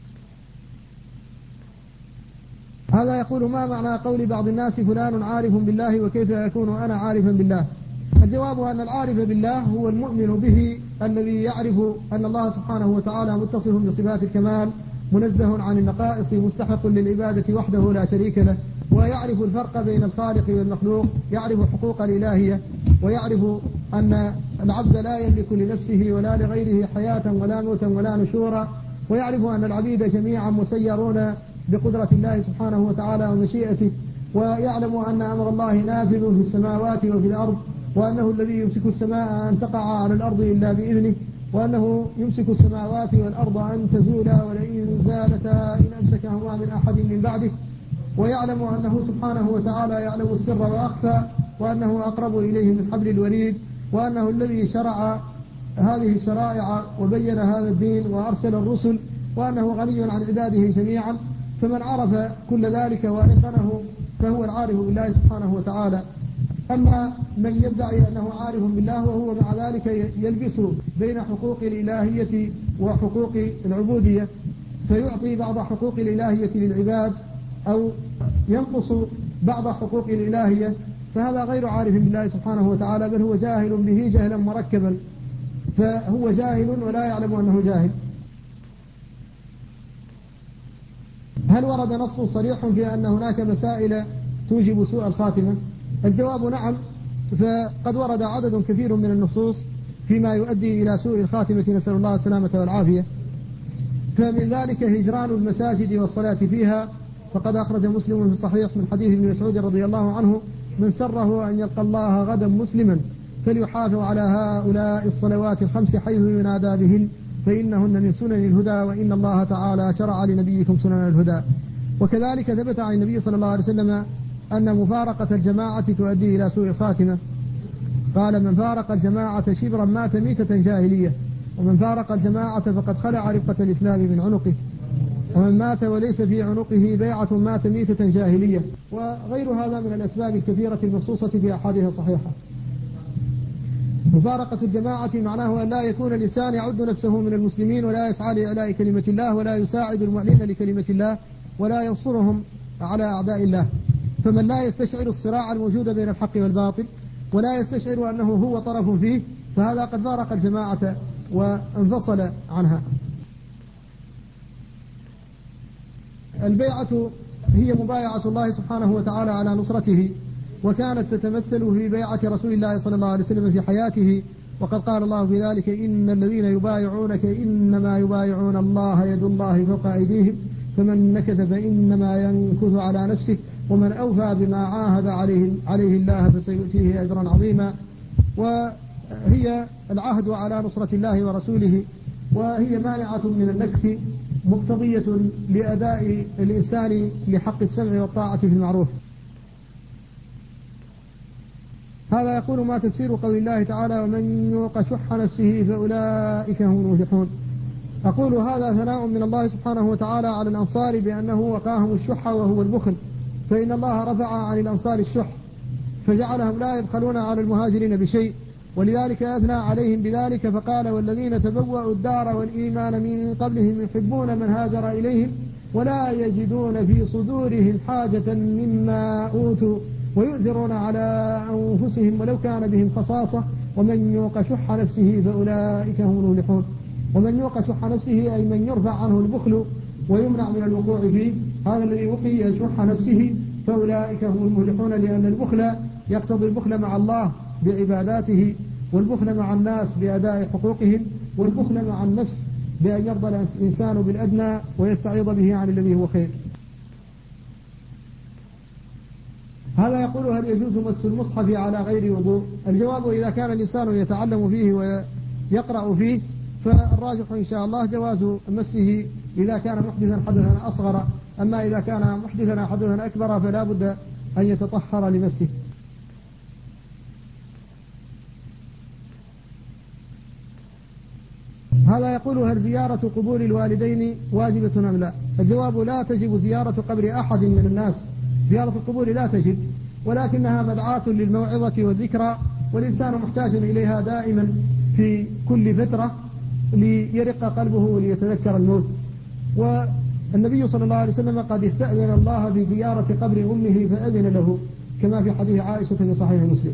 هذا يقول ما معنى قول بعض الناس فلان عارف بالله وكيف يكون أنا عارفا بالله؟ الجواب أن العارف بالله هو المؤمن به الذي يعرف أن الله سبحانه وتعالى متصف بصفات الكمال، منزه عن النقائص، مستحق للعبادة وحده لا شريك له، ويعرف الفرق بين الخالق والمخلوق، يعرف حقوق الإلهية، ويعرف أن العبد لا يملك لنفسه ولا لغيره حياة ولا موتا ولا نشورا، ويعرف أن العبيد جميعا مسيرون بقدرة الله سبحانه وتعالى ومشيئته، ويعلم أن أمر الله نافذ في السماوات وفي الأرض، وأنه الذي يمسك السماء أن تقع على الأرض إلا بإذنه، وأنه يمسك السماوات والأرض أن تزولا ولئن زالتا إن أمسكهما من أحد من بعده، ويعلم أنه سبحانه وتعالى يعلم السر وأخفى، وأنه أقرب إليه من حبل الوريد، وأنه الذي شرع هذه الشرائع وبين هذا الدين وأرسل الرسل، وأنه غني عن عباده جميعا. فمن عرف كل ذلك وأيقنه فهو العارف بالله سبحانه وتعالى. أما من يدعي أنه عارف بالله وهو مع ذلك يلبس بين حقوق الإلهية وحقوق العبودية، فيعطي بعض حقوق الإلهية للعباد أو ينقص بعض حقوق الإلهية، فهذا غير عارف بالله سبحانه وتعالى، بل هو جاهل به جهلا مركبا، فهو جاهل ولا يعلم أنه جاهل. هل ورد نص صريح في أن هناك مسائل توجب سوء الخاتمة؟ الجواب نعم، فقد ورد عدد كثير من النصوص فيما يؤدي إلى سوء الخاتمة، نسأل الله السلامة والعافية. فمن ذلك هجران المساجد والصلاة فيها، فقد أخرج مسلم في الصحيح من حديث ابن مسعود رضي الله عنه: من سره أن يلقى الله غدا مسلما فليحافظ على هؤلاء الصلوات الخمس حيث ينادى بهن فإنهن من سنن الهدى وإن الله تعالى شرع لنبيكم سنن الهدى. وكذلك ثبت عن النبي صلى الله عليه وسلم أن مفارقة الجماعة تؤدي إلى سوء الخاتمة. قال: من فارق الجماعة شبرا مات ميتة جاهلية، ومن فارق الجماعة فقد خلع ربقة الإسلام من عنقه، ومن مات وليس في عنقه بيعة مات ميتة جاهلية. وغير هذا من الأسباب الكثيرة المنصوصة في أحاديث صحيحة. مفارقة الجماعة معناه أن لا يكون الإنسان يعد نفسه من المسلمين ولا يسعى لإعلاء كلمة الله ولا يساعد المعلن لكلمة الله ولا ينصرهم على أعداء الله. فمن لا يستشعر الصراع الموجود بين الحق والباطل ولا يستشعر أنه هو طرف فيه فهذا قد فارق الجماعة وانفصل عنها. البيعة هي مبايعة الله سبحانه وتعالى على نصرته، وكانت تتمثل في بيعة رسول الله صلى الله عليه وسلم في حياته، وقد قال الله في ذلك: إن الذين يبايعونك إنما يبايعون الله يد الله فوق أيديهم فمن نكث فإنما ينكث على نفسه ومن أوفى بما عاهد عليه, عليه الله فسيؤتيه أجرا عظيما. وهي العهد على نصرة الله ورسوله، وهي مانعة من النكث، مقتضية لأداء الإنسان لحق السمع والطاعة في المعروف. هذا يقول: ما تفسير قول الله تعالى: ومن يوق شح نفسه فأولئك هم المفلحون. أقول: هذا ثناء من الله سبحانه وتعالى على الأنصار بأنه وقاهم الشح وهو البخل، فإن الله رفع عن الأنصار الشح فجعلهم لا يبخلون على المهاجرين بشيء، ولذلك أثنى عليهم بذلك فقال: والذين تبوأوا الدار والإيمان من قبلهم يحبون من هاجر إليهم ولا يجدون في صدورهم حاجة مما أوتوا ويؤثرون على أنفسهم ولو كان بهم خصاصة ومن يوق شح نفسه فأولئك هم المفلحون. ومن يوق شح نفسه أي من يرفع عنه البخل ويمنع من الوقوع فيه، هذا الذي وقي شح نفسه فأولئك هم المفلحون، لأن البخل يقتضي البخل مع الله بعباداته، والبخل مع الناس بأداء حقوقهم، والبخل مع النفس بأن يرضى الإنسان بالأدنى ويستعيض به عن الذي هو خير. هذا يقول: هل يجوز مس المصحف على غير وضوء؟ الجواب: إذا كان الإنسان يتعلم فيه ويقرأ فيه فالراجح إن شاء الله جواز مسه إذا كان محدثا حدثا أصغر، أما إذا كان محدثا حدثا أكبر فلا بد أن يتطهر لمسه. هذا يقول: هل زيارة قبور الوالدين واجبة أم لا؟ الجواب: لا تجب زيارة قبر أحد من الناس، زيارة القبور لا تجب، ولكنها مدعاة للموعظة والذكرى، والإنسان محتاج إليها دائما في كل فترة ليرق قلبه وليتذكر الموت. والنبي صلى الله عليه وسلم قد استأذن الله في زيارة قبر أمه فأذن له، كما في حديث عائشة في صحيح مسلم.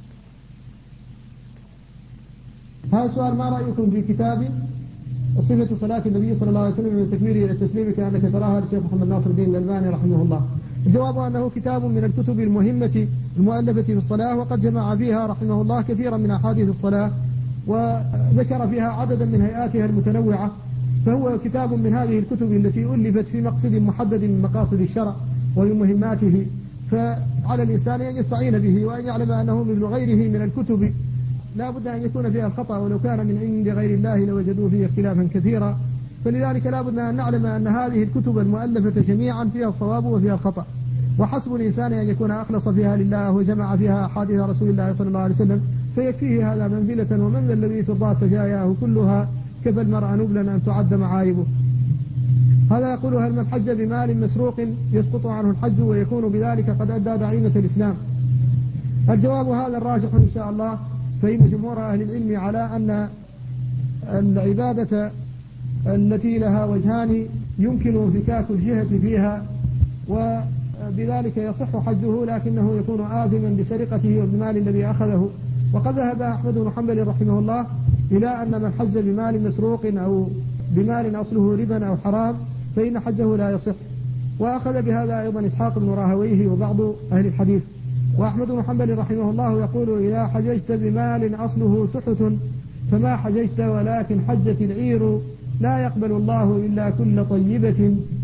هذا السؤال: ما رأيكم في كتاب صفة صلاة النبي صلى الله عليه وسلم من التكبير إلى التسليم كأنك تراها للشيخ محمد ناصر الدين الألباني رحمه الله؟ الجواب: أنه كتاب من الكتب المهمة المؤلفة في الصلاة، وقد جمع فيها رحمه الله كثيرا من أحاديث الصلاة وذكر فيها عددا من هيئاتها المتنوعة، فهو كتاب من هذه الكتب التي ألفت في مقصد محدد من مقاصد الشرع ومن مهماته، فعلى الإنسان أن يستعين به وأن يعلم أنه مثل غيره من الكتب لا بد أن يكون فيها الخطأ، ولو كان من عند غير الله لوجدوا فيه اختلافا كثيرا، فلذلك لا بد أن نعلم أن هذه الكتب المؤلفة جميعا فيها الصواب وفيها الخطأ، وحسب الإنسان أن يكون أخلص فيها لله وجمع فيها أحاديث رسول الله صلى الله عليه وسلم فيكفيه هذا منزلة. ومن الذي ترضى سجاياه كلها كفى المرء نبلا أن تعد معايبه. هذا يقول: هل من حج بمال مسروق يسقط عنه الحج ويكون بذلك قد أدى دعيمة الإسلام؟ الجواب: هذا الراجح إن شاء الله، فإن جمهور أهل العلم على أن العبادة التي لها وجهان يمكن انفكاك الجهة فيها وبذلك يصح حجه، لكنه يكون آثما بسرقته وبمال الذي أخذه. وقد ذهب أحمد بن حنبل رحمه الله إلى أن من حج بمال مسروق أو بمال أصله ربا أو حرام فإن حجه لا يصح، وأخذ بهذا أيضا إسحاق بن راهويه وبعض أهل الحديث. وأحمد بن حنبل رحمه الله يقول: إذا حججت بمال أصله سحت فما حججت ولكن حجت العير، لا يقبل الله إلا كل طيبة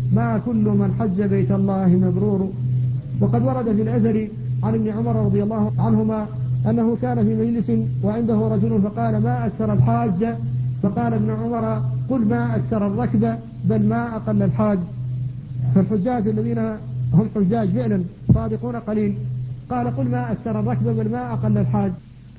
ما كل من حج بيت الله مبرور. وقد ورد في الأثر عن ابن عمر رضي الله عنهما أنه كان في مجلس وعنده رجل فقال: ما أكثر الحاج؟ فقال ابن عمر: قل ما أكثر الركب، بل ما أقل الحاج. فالحجاج الذين هم حجاج فعلا صادقون قليل. قال: قل ما أكثر الركب، بل ما أقل الحاج.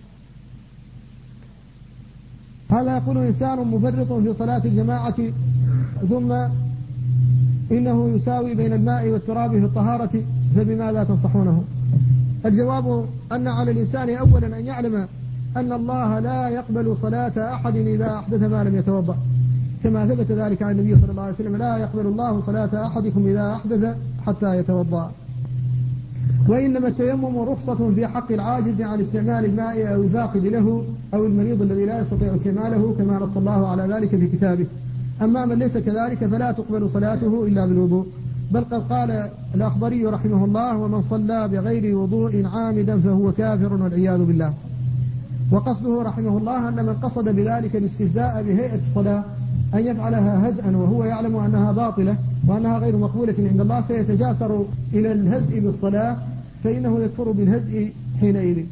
هذا يقول إنسان مفرط في صلاة الجماعة ثم إنه يساوي بين الماء والتراب في الطهارة، فبماذا تنصحونه؟ الجواب أن على الإنسان أولا أن يعلم أن الله لا يقبل صلاة أحد إذا أحدث ما لم يتوضأ، كما ثبت ذلك عن النبي صلى الله عليه وسلم: لا يقبل الله صلاة أحدكم إذا أحدث حتى يتوضأ. وإنما التيمم رخصة في حق العاجز عن استعمال الماء أو الفاقد له أو المريض الذي لا يستطيع استعماله، كما نص الله على ذلك في كتابه. أما من ليس كذلك فلا تقبل صلاته إلا بالوضوء. بل قد قال الأخضري رحمه الله: ومن صلى بغير وضوء عامدا فهو كافر والعياذ بالله. وقصده رحمه الله أن من قصد بذلك الاستهزاء بهيئة الصلاة أن يفعلها هزءا وهو يعلم أنها باطلة وأنها غير مقبولة عند الله، فيتجاسر إلى الهزء بالصلاة، فإنه يكفر بالهزء حينئذ.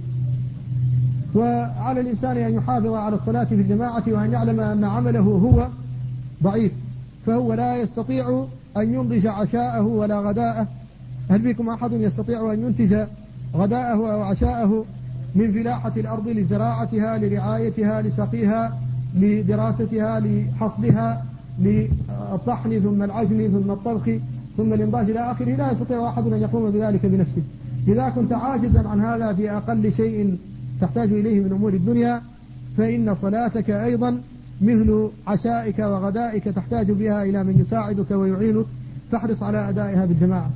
وعلى الإنسان أن يحافظ على الصلاة في الجماعة، وأن يعلم أن عمله هو ضعيف، فهو لا يستطيع أن ينضج عشاءه ولا غداءه. هل بكم أحد يستطيع أن ينتج غداءه أو عشاءه من فلاحة الأرض لزراعتها، لرعايتها، لسقيها، لدراستها، لحصدها، للطحن ثم العجن ثم الطبخ ثم الإنضاج إلى آخره؟ لا يستطيع أحد أن يقوم بذلك بنفسه. إذا كنت عاجزا عن هذا في أقل شيء تحتاج إليه من أمور الدنيا، فإن صلاتك أيضا مثل عشائك وغدائك تحتاج بها إلى من يساعدك ويعينك، فاحرص على أدائها بالجماعة.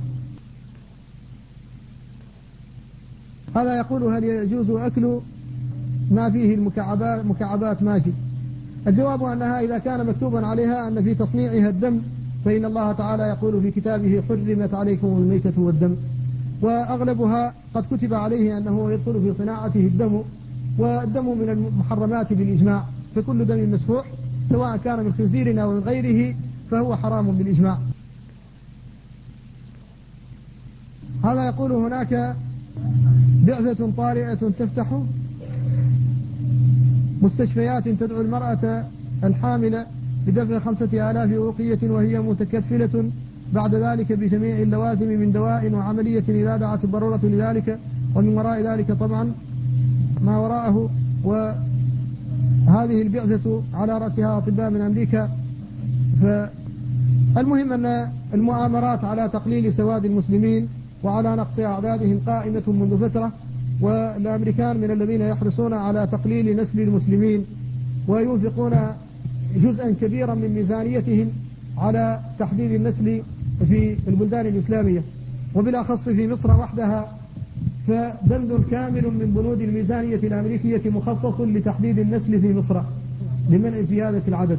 هذا يقول: هل يجوز أكل ما فيه المكعبات مكعبات ماشي؟ الجواب أنها إذا كان مكتوبا عليها أن في تصنيعها الدم، فإن الله تعالى يقول في كتابه: حرمت عليكم الميتة والدم. وأغلبها قد كتب عليه أنه يدخل في صناعته الدم، والدم من المحرمات بالإجماع، فكل دم مسفوح سواء كان من خنزير أو من غيره فهو حرام بالإجماع. هذا يقول: هناك بعثة طارئة تفتح مستشفيات تدعو المرأة الحاملة بدفع خمسة آلاف أوقية وهي متكفلة بعد ذلك بجميع اللوازم من دواء وعملية إذا دعت الضرورة لذلك، ومن وراء ذلك طبعا ما وراءه. وهذه البعثة على رأسها أطباء من أمريكا. فالمهم أن المؤامرات على تقليل سواد المسلمين وعلى نقص أعدادهم قائمة منذ فترة، والأمريكان من الذين يحرصون على تقليل نسل المسلمين، وينفقون جزءا كبيرا من ميزانيتهم على تحديد النسل في البلدان الإسلامية، وبالأخص في مصر وحدها. فبند كامل من بنود الميزانية الأمريكية مخصص لتحديد النسل في مصر لمنع زيادة العدد.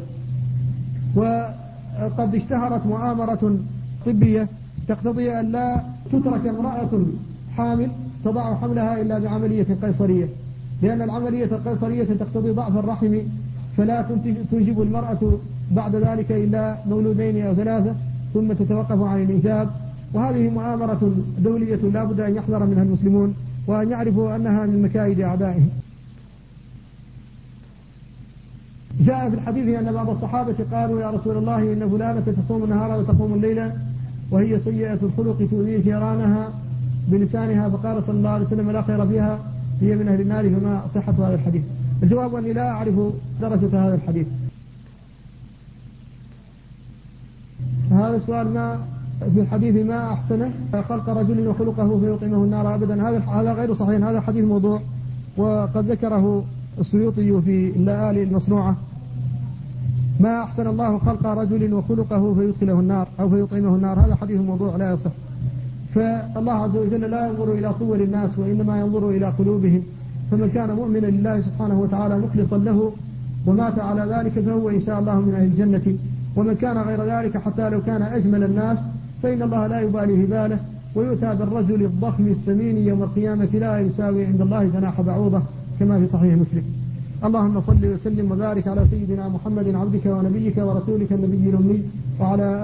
وقد اشتهرت مؤامرة طبية تقتضي أن لا تترك امرأة حامل تضع حملها إلا بعملية قيصرية، لأن العملية القيصرية تقتضي ضعف الرحم، فلا تنجب المرأة بعد ذلك إلا مولودين أو ثلاثة ثم تتوقف عن الإنجاب. وهذه مؤامرة دولية لا بد أن يحذر منها المسلمون وأن يعرفوا أنها من مكائد أعدائهم. جاء في الحديث أن بعض الصحابة قالوا: يا رسول الله، إن فلانة تصوم النهار وتقوم الليل وهي سيئة الخلق تؤذي جيرانها بلسانها، فقال صلى الله عليه وسلم: لا خير فيها، هي من أهل النار. فما صحة هذا الحديث؟ الجواب أني لا أعرف درجة هذا الحديث. هذا السؤال: ما في الحديث ما أحسن خلق رجل وخلقه فيطعمه النار أبدا؟ هذا هذا غير صحيح، هذا حديث موضوع، وقد ذكره السيوطي في اللآلئ المصنوعة: ما أحسن الله خلق رجل وخلقه فيدخله النار أو فيطعمه النار. هذا حديث موضوع لا يصح. فالله عز وجل لا ينظر إلى صور الناس وإنما ينظر إلى قلوبهم، فمن كان مؤمنا لله سبحانه وتعالى مخلصا له ومات على ذلك فهو إن شاء الله من أهل الجنة، ومن كان غير ذلك حتى لو كان أجمل الناس فإن الله لا يبالي هباله، ويؤتى بالرجل الضخم السمين يوم القيامة لا يساوي عند الله جناح بعوضة، كما في صحيح مسلم. اللهم صل وسلم وبارك على سيدنا محمد عبدك ونبيك ورسولك النبي الأمي وعلى